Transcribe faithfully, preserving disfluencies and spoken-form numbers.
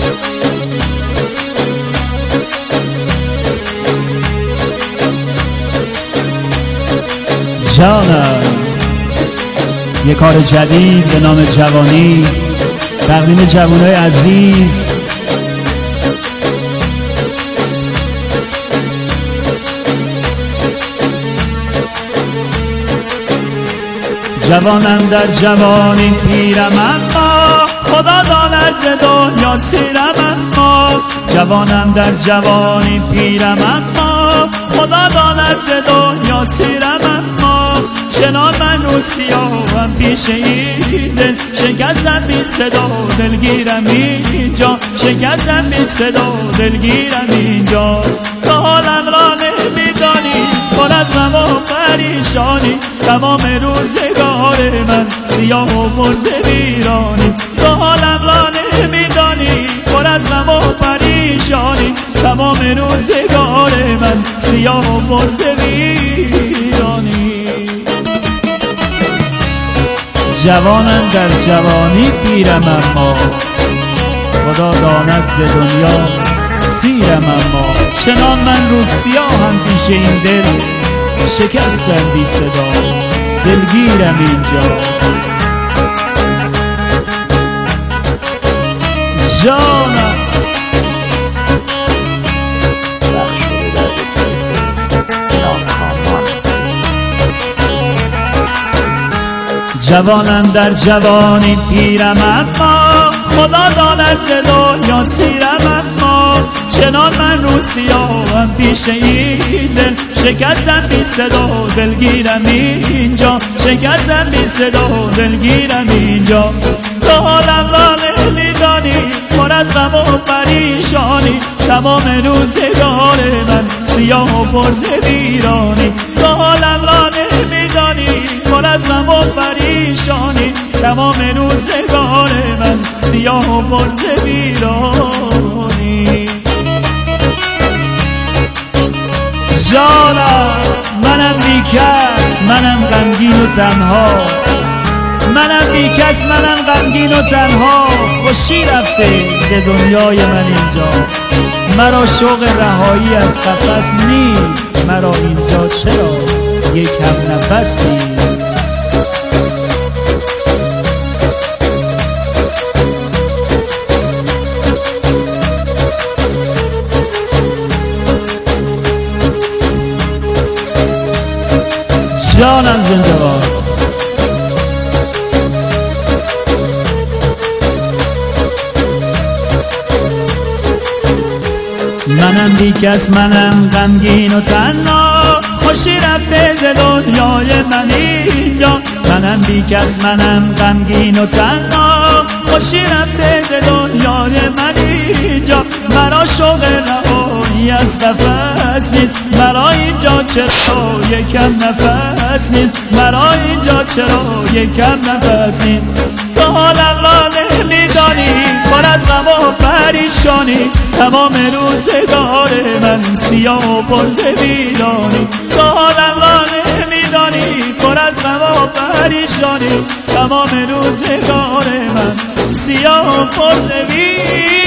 جانم یه کار جدید به نام جوانی، تقدیم جوانای عزیز. جوانم در جوانی پیرم اما خدا داند ز دنیا سیرم اما جوانم در جوانی پیرم اما خدا داند ز دنیا سیرم اما چنان من رو سیاهم پیش این دل شکستم بی صدا دلگیرم اینجا شکستم بی صدا دلگیرم اینجا تو حالم را نمیدانی پر از غم و پریشانی تمام روزگار من سیاه و مرده ویرانی تو حالم را نمیدانی پر از غم و پریشانی تمام روزگار من سیاه و مرده ویرانی جوانم در جوانی پیرم اما خدا داند ز دنیا سیرم اما چنان من رو سیاهم پیش این دل شکستم بی صدا دلگیرم اینجا جانم جوانم در جوانی پیرم اما خدا داند ز دنیا سیرم اما چنان من رو سیاهم پیش این دل شکستم بی صدا دلگیرم اینجا شکستم بی صدا دلگیرم اینجا تو حالم را نمیدانی پر از غم و پریشانی تمام روزگار من سیاه و مرده ویرانی تو حالم را نمیدانی پر از غم و پریشانی تمام روزگار من سیاه و مرده ویرانی جانم منم بی کس منم غمگین و تنها منم بی کس منم غمگین و تنها خوشی رفته ز دنیای من اینجا مرا شوق رهایی از قفس نیست مرا اینجا چرا یک هم نفس نیست جانم زنده باد منم بی کس منم غمگین و تنها خوشی رفته ز دنیای من اینجا منم بی کس منم غمگین و تنها خوشی رفته ز دنیای من اینجا مرا شوق رهایی از قفس نیست مرا اینجا چرا یکم نفس نیست مرا اینجا چرا یکم نفس نیست تو حالم را نمیدانی پر از غم و پریشانی تمام روزگار من سیاه و مرده ویرانی تو حالم را نمیدانی پر از غم و پریشانی تمام روزگار من سیاه و مرده ویرانی